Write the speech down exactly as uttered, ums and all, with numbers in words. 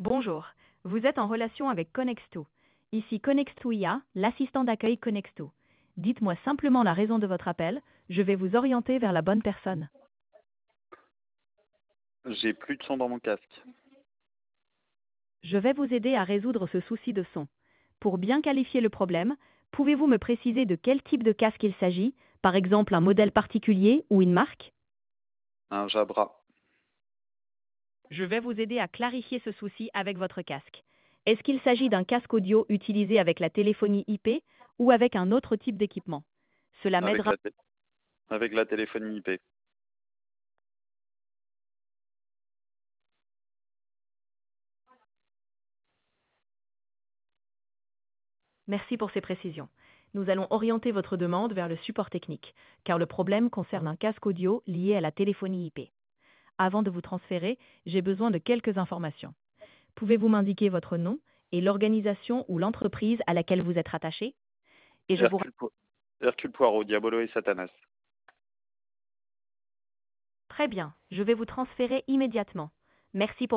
Bonjour, vous êtes en relation avec Connexto. Ici Connexto I A, l'assistant d'accueil Connexto. Dites-moi simplement la raison de votre appel, je vais vous orienter vers la bonne personne. J'ai plus de son dans mon casque. Je vais vous aider à résoudre ce souci de son. Pour bien qualifier le problème, pouvez-vous me préciser de quel type de casque il s'agit, par exemple un modèle particulier ou une marque? Un Jabra. Je vais vous aider à clarifier ce souci avec votre casque. Est-ce qu'il s'agit d'un casque audio utilisé avec la téléphonie I P ou avec un autre type d'équipement? Cela Avec m'aidera. la, té- avec la téléphonie I P. Merci pour ces précisions. Nous allons orienter votre demande vers le support technique, car le problème concerne un casque audio lié à la téléphonie I P. Avant de vous transférer, j'ai besoin de quelques informations. Pouvez-vous m'indiquer votre nom et l'organisation ou l'entreprise à laquelle vous êtes rattaché? Et je vous... Hercule, Po- Hercule Poirot, Diabolo et Satanas. Très bien, je vais vous transférer immédiatement. Merci pour